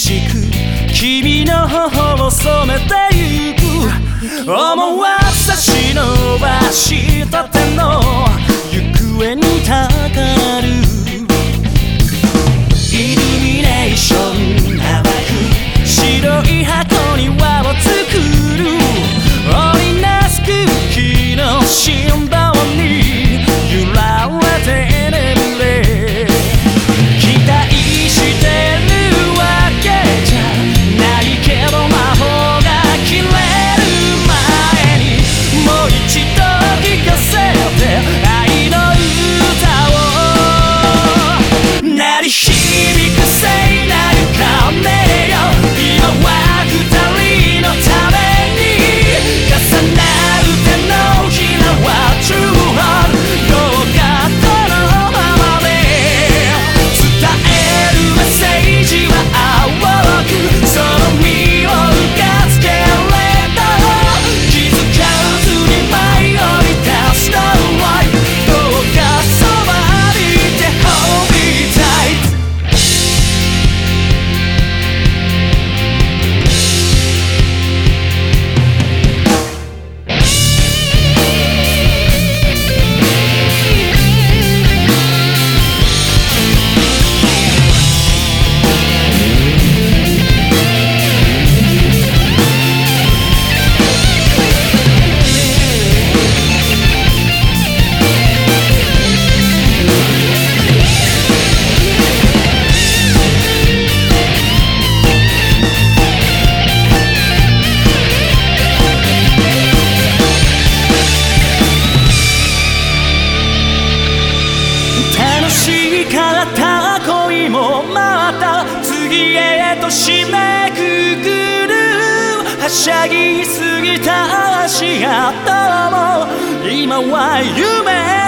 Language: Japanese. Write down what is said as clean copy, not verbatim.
しく君の頬を染めてゆく思わず差し伸ばした手の行方にたかるイルミネーション淡く白い箱庭を作る織りなす空気の振動に揺られて眠れ期待してるわけじゃないけど魔法が切れる前にもう一度聞かせて愛の歌を鳴り響く聖なる鐘よ今は二人のために重なる手のひらはtrue heartどうかこのままで伝えるメッセージは青くその身を受け付けれた気づかずに舞い降りたスノーワイトどうかそばにいて Hold me tight楽しかった恋もまた次へと締めくくるはしゃぎすぎた足跡も今は夢